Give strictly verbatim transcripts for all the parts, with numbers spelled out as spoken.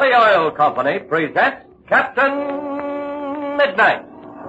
Skelly Oil Company presents Captain Midnight.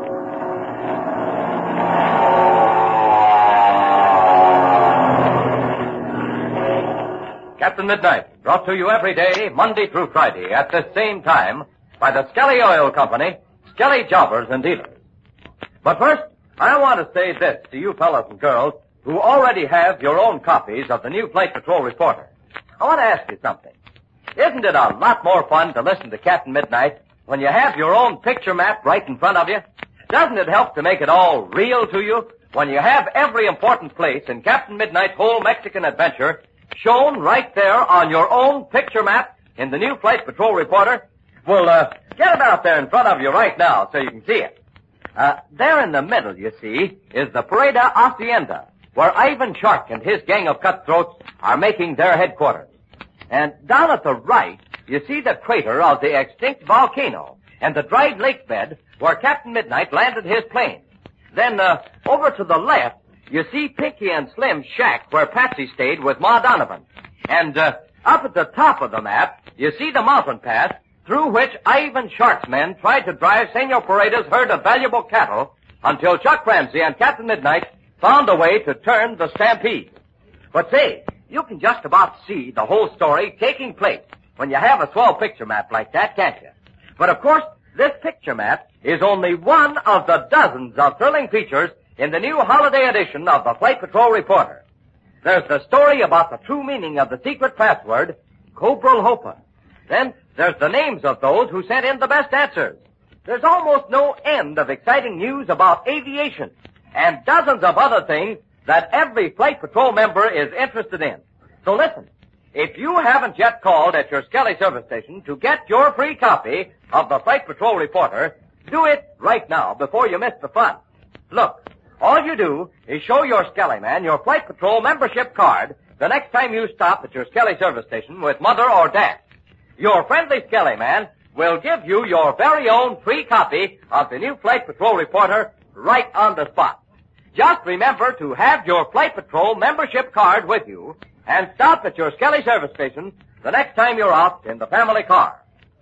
Captain Midnight, brought to you every day, Monday through Friday, at the same time, by the Skelly Oil Company, Skelly Jobbers and Dealers. But first, I want to say this to you fellas and girls who already have your own copies of the new Flight Patrol Reporter. I want to ask you something. Isn't it a lot more fun to listen to Captain Midnight when you have your own picture map right in front of you? Doesn't it help to make it all real to you when you have every important place in Captain Midnight's whole Mexican adventure shown right there on your own picture map in the new Flight Patrol Reporter? Well, uh, get it out there in front of you right now so you can see it. Uh, there in the middle, you see, is the Parada Hacienda, where Ivan Shark and his gang of cutthroats are making their headquarters. And down at the right, you see the crater of the extinct volcano and the dried lake bed where Captain Midnight landed his plane. Then, uh, over to the left, you see Pinky and Slim's shack where Patsy stayed with Ma Donovan. And, uh, up at the top of the map, you see the mountain pass through which Ivan Shark's men tried to drive Senor Parada's herd of valuable cattle until Chuck Ramsey and Captain Midnight found a way to turn the stampede. But say, you can just about see the whole story taking place when you have a swell picture map like that, can't you? But of course, this picture map is only one of the dozens of thrilling features in the new holiday edition of the Flight Patrol Reporter. There's the story about the true meaning of the secret password, Cobralhopa. Then there's the names of those who sent in the best answers. There's almost no end of exciting news about aviation and dozens of other things that every Flight Patrol member is interested in. So listen, if you haven't yet called at your Skelly service station to get your free copy of the Flight Patrol Reporter, do it right now before you miss the fun. Look, all you do is show your Skelly man your Flight Patrol membership card the next time you stop at your Skelly service station with Mother or Dad. Your friendly Skelly man will give you your very own free copy of the new Flight Patrol Reporter right on the spot. Just remember to have your Flight Patrol membership card with you and stop at your Skelly service station the next time you're out in the family car.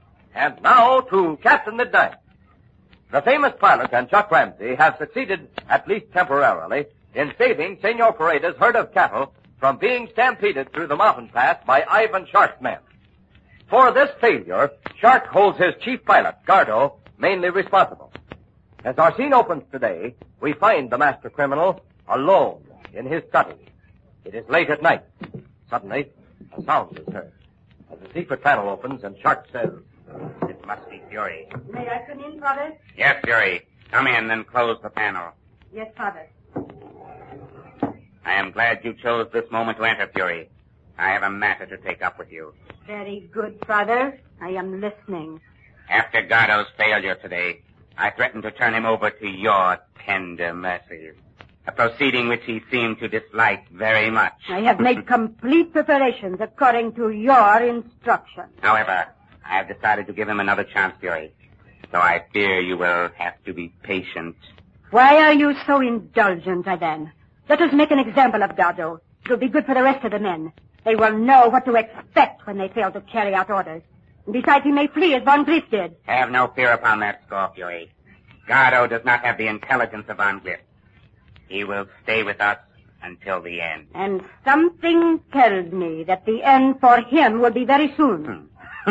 And now to Captain Midnight. The famous pilot and Chuck Ramsey have succeeded, at least temporarily, in saving Senor Parada's herd of cattle from being stampeded through the mountain pass by Ivan Shark's men. For this failure, Shark holds his chief pilot, Gardo, mainly responsible. As our scene opens today, we find the master criminal alone in his study. It is late at night. Suddenly, a sound is heard. As the secret panel opens and Shark says, "It must be Fury." May I come in, Father? Yes, Fury. Come in and close the panel. Yes, Father. I am glad you chose this moment to enter, Fury. I have a matter to take up with you. Very good, Father. I am listening. After Gardo's failure today, I threatened to turn him over to your tender mercies, a proceeding which he seemed to dislike very much. I have made complete preparations according to your instructions. However, I have decided to give him another chance, Fury, so I fear you will have to be patient. Why are you so indulgent, then? Let us make an example of Gardo. It will be good for the rest of the men. They will know what to expect when they fail to carry out orders. And besides, he may flee as Von Gliff did. Have no fear upon that score, Fury. Gardo does not have the intelligence of Von Gliff. He will stay with us until the end. And something tells me that the end for him will be very soon.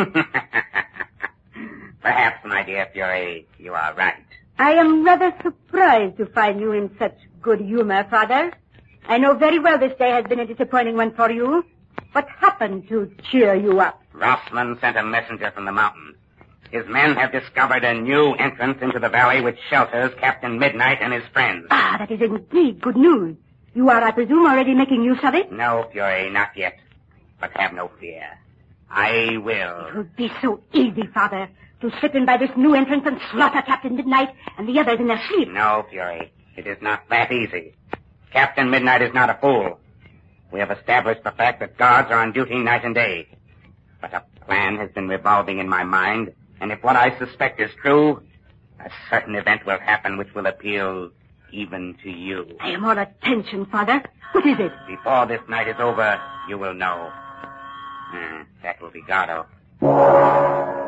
Perhaps, my dear Fury, you are right. I am rather surprised to find you in such good humor, Father. I know very well this day has been a disappointing one for you. What happened to cheer you up? Rossman sent a messenger from the mountains. His men have discovered a new entrance into the valley which shelters Captain Midnight and his friends. Ah, that is indeed good news. You are, I presume, already making use of it? No, Fury, not yet. But have no fear. I will. It would be so easy, Father, to slip in by this new entrance and slaughter Captain Midnight and the others in their sleep. No, Fury. It is not that easy. Captain Midnight is not a fool. We have established the fact that guards are on duty night and day. But a plan has been revolving in my mind, and if what I suspect is true, a certain event will happen which will appeal even to you. I am all attention, Father. What is it? Before this night is over, you will know. Hmm, that will be Gardo.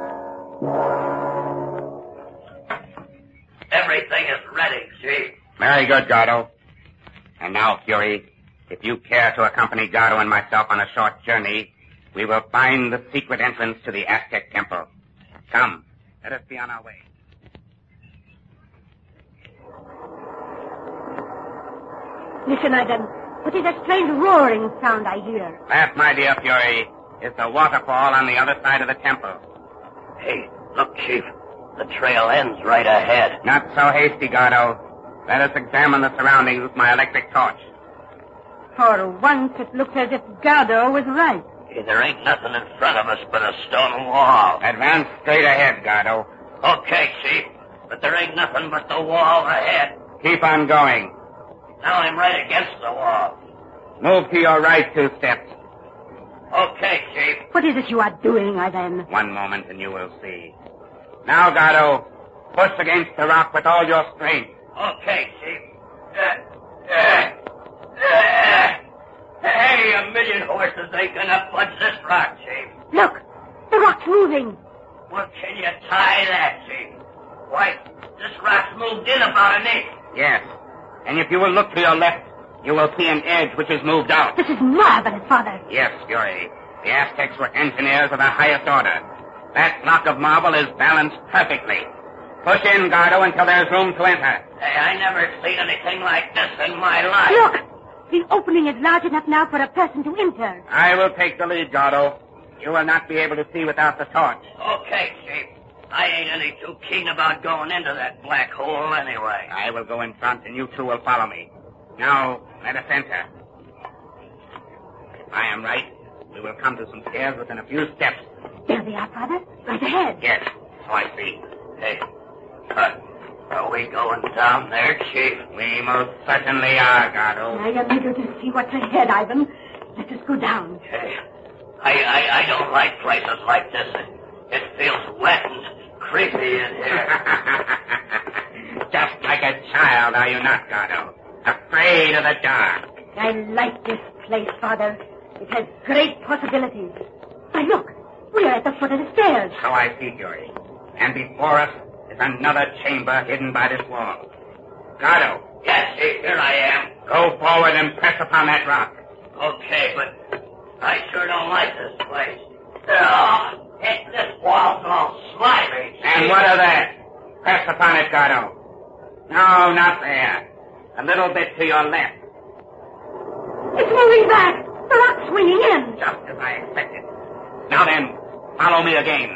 Chief. Very good, Gardo. And now, Fury, if you care to accompany Gardo and myself on a short journey, we will find the secret entrance to the Aztec temple. Come, let us be on our way. Listen, Ivan. What is that strange roaring sound I hear? That, my dear Fury, is the waterfall on the other side of the temple. Hey, look, Chief. The trail ends right ahead. Not so hasty, Gardo. Let us examine the surroundings with my electric torch. For once, it looks as if Gardo was right. Hey, there ain't nothing in front of us but a stone wall. Advance straight ahead, Gardo. Okay, Chief. But there ain't nothing but the wall ahead. Keep on going. Now I'm right against the wall. Move to your right two steps. Okay, Chief. What is it you are doing, Ivan? One moment and you will see. Now, Gardo, push against the rock with all your strength. Okay, Chief. Uh, uh, uh, hey, a million horses ain't gonna budge this rock, Chief. Look, the rock's moving. Well, can you tie that, Chief? Why, this rock's moved in about an inch. Yes. And if you will look to your left, you will see an edge which has moved out. This is marvelous, Father. Yes, Fury. The Aztecs were engineers of the highest order. That block of marble is balanced perfectly. Push in, Gardo, until there's room to enter. Hey, I never seen anything like this in my life. Look! The opening is large enough now for a person to enter. I will take the lead, Gardo. You will not be able to see without the torch. Okay, Chief. I ain't any too keen about going into that black hole anyway. I will go in front, and you two will follow me. Now, let us enter. If I am right, we will come to some stairs within a few steps. There they are, Father. Right ahead. Yes, so I see. Hey, uh, are we going down there, Chief? We most certainly are, Gardo. I am eager to see what's ahead, Ivan. Let us go down. Hey, I, I, I don't like places like this. It, it feels wet and creepy in here. Just like a child, are you not, Gardo? Afraid of the dark. I like this place, Father. It has great possibilities. Why, look. We are at the foot of the stairs. So I see, Fury. And before us is another chamber hidden by this wall. Gardo. Yes, Chief, here I am. Go forward and press upon that rock. Okay, but I sure don't like this place. Oh, it, this wall's all slimy. And what of that? Press upon it, Gardo. No, not there. A little bit to your left. It's moving back. The rock's swinging in. Just as I expected. Now then, follow me again.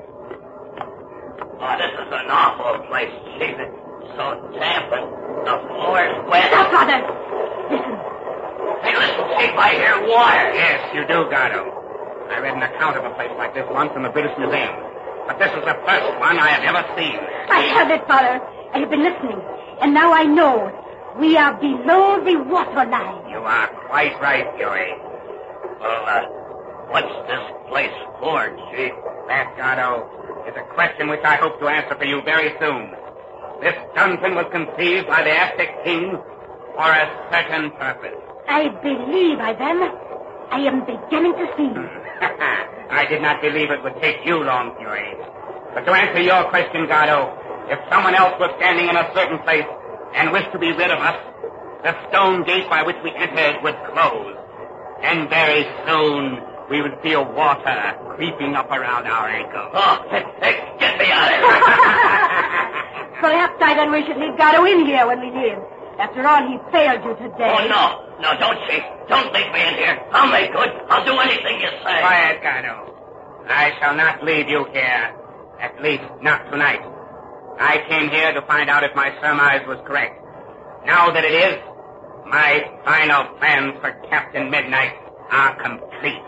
Oh, this is an awful place, Chief. It's so damp and the floor's wet. Stop, Father. Listen. Hey, listen, Chief, I hear water. Yes, you do, Gardo. I read an account of a place like this once in the British Museum. But this is the first one I have ever seen. I heard it, Father. I have been listening. And now I know. We are below the water line. You are quite right, Fury. Well, uh, what's this place for, Chief? That, Gardo, is a question which I hope to answer for you very soon. This dungeon was conceived by the Aztec kings for a certain purpose. I believe, Ivan. I am beginning to see. I did not believe it would take you long, Fury. But to answer your question, Gardo, if someone else was standing in a certain place and wished to be rid of us, the stone gate by which we entered would close. And very soon we would feel water creeping up around our ankles. Oh, hey, hey, get me out of here. Perhaps, Ivan, we should leave Gardo in here when we leave. After all, he failed you today. Oh, no. No, don't, Chief. Don't leave me in here. I'll make good. I'll do anything you say. Quiet, Gardo. I shall not leave you here. At least, not tonight. I came here to find out if my surmise was correct. Now that it is, my final plans for Captain Midnight are complete.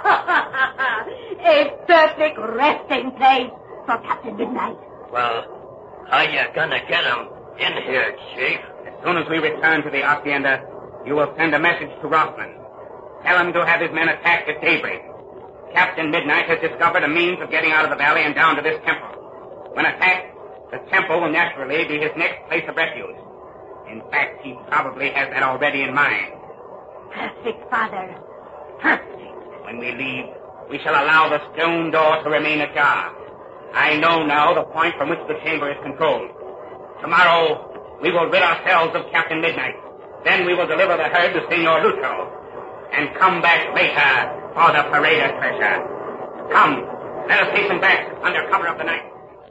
A perfect resting place for Captain Midnight. Well, how you gonna get him in here, Chief? As soon as we return to the Hacienda, you will send a message to Rossman. Tell him to have his men attack at daybreak. Captain Midnight has discovered a means of getting out of the valley and down to this temple. When attacked, the temple will naturally be his next place of refuge. In fact, he probably has that already in mind. Perfect, Father. Perfect. When we leave, we shall allow the stone door to remain ajar. I know now the point from which the chamber is controlled. Tomorrow, we will rid ourselves of Captain Midnight. Then we will deliver the herd to Senor Lucho. And come back later for the parade of treasure. Come, let us hasten back under cover of the night.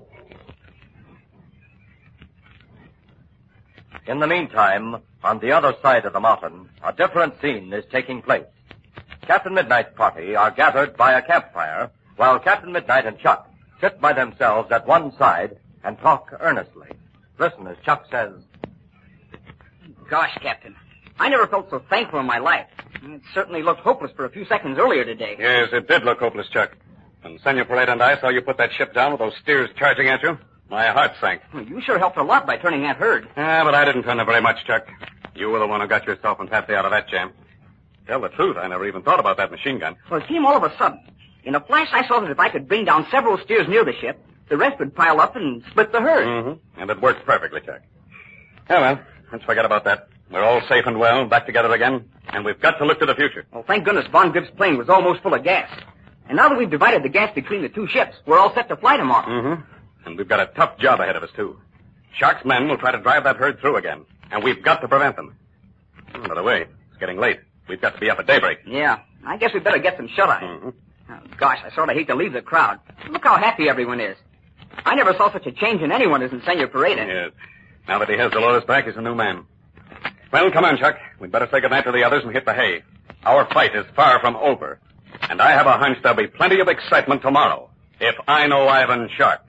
In the meantime, on the other side of the mountain, a different scene is taking place. Captain Midnight's party are gathered by a campfire, while Captain Midnight and Chuck sit by themselves at one side and talk earnestly. Listen as Chuck says, Gosh, Captain, I never felt so thankful in my life. It certainly looked hopeless for a few seconds earlier today. Yes, it did look hopeless, Chuck. When Senor Parade and I saw you put that ship down with those steers charging at you, my heart sank. Well, you sure helped a lot by turning that herd. Yeah, but I didn't turn it very much, Chuck. You were the one who got yourself and Patsy out of that jam. Tell the truth, I never even thought about that machine gun. Well, it came all of a sudden. In a flash, I saw that if I could bring down several steers near the ship, the rest would pile up and split the herd. Mm-hmm. And it worked perfectly, Chuck. Yeah, well, let's forget about that. We're all safe and well, back together again, and we've got to look to the future. Well, thank goodness Von Grip's plane was almost full of gas. And now that we've divided the gas between the two ships, we're all set to fly tomorrow. Mm-hmm. And we've got a tough job ahead of us, too. Shark's men will try to drive that herd through again, and we've got to prevent them. Oh, by the way, it's getting late. We've got to be up at daybreak. Yeah, I guess we'd better get some shut-eye. Mm-hmm. Oh, gosh, I sort of hate to leave the crowd. Look how happy everyone is. I never saw such a change in anyone as in Senor Pareda. Yes. Now that he has Dolores back, he's a new man. Well, come on, Chuck. We'd better say goodnight to the others and hit the hay. Our fight is far from over. And I have a hunch there'll be plenty of excitement tomorrow, if I know Ivan Shark.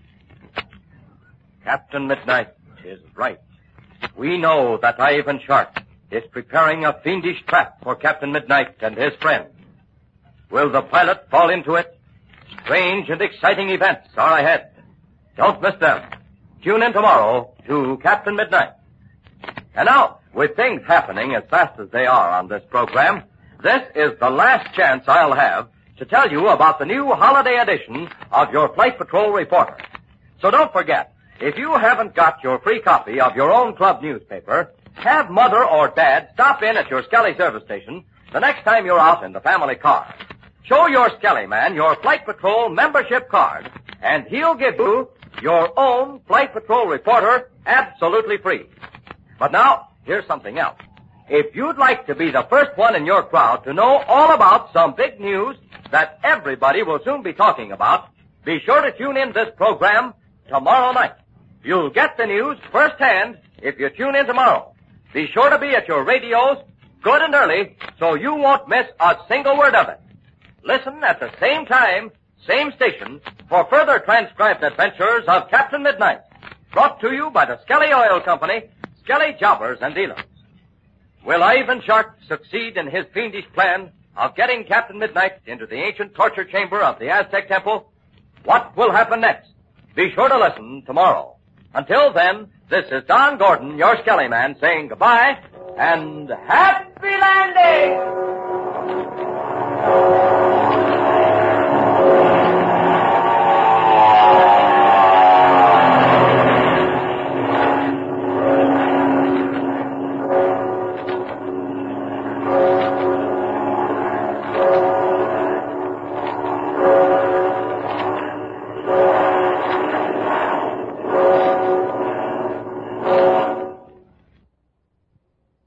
Captain Midnight is right. We know that Ivan Shark is preparing a fiendish trap for Captain Midnight and his friends. Will the pilot fall into it? Strange and exciting events are ahead. Don't miss them. Tune in tomorrow to Captain Midnight. And now, with things happening as fast as they are on this program, this is the last chance I'll have to tell you about the new holiday edition of your Flight Patrol Reporter. So don't forget, if you haven't got your free copy of your own club newspaper, have Mother or Dad stop in at your Skelly service station the next time you're out in the family car. Show your Skelly man your Flight Patrol membership card, and he'll give you your own Flight Patrol Reporter absolutely free. But now, here's something else. If you'd like to be the first one in your crowd to know all about some big news that everybody will soon be talking about, be sure to tune in this program tomorrow night. You'll get the news firsthand if you tune in tomorrow. Be sure to be at your radios good and early so you won't miss a single word of it. Listen at the same time, same station, for further transcribed adventures of Captain Midnight, brought to you by the Skelly Oil Company, Skelly Jobbers and Dealers. Will Ivan Shark succeed in his fiendish plan of getting Captain Midnight into the ancient torture chamber of the Aztec Temple? What will happen next? Be sure to listen tomorrow. Until then, this is Don Gordon, your Skelly man, saying goodbye and happy landing!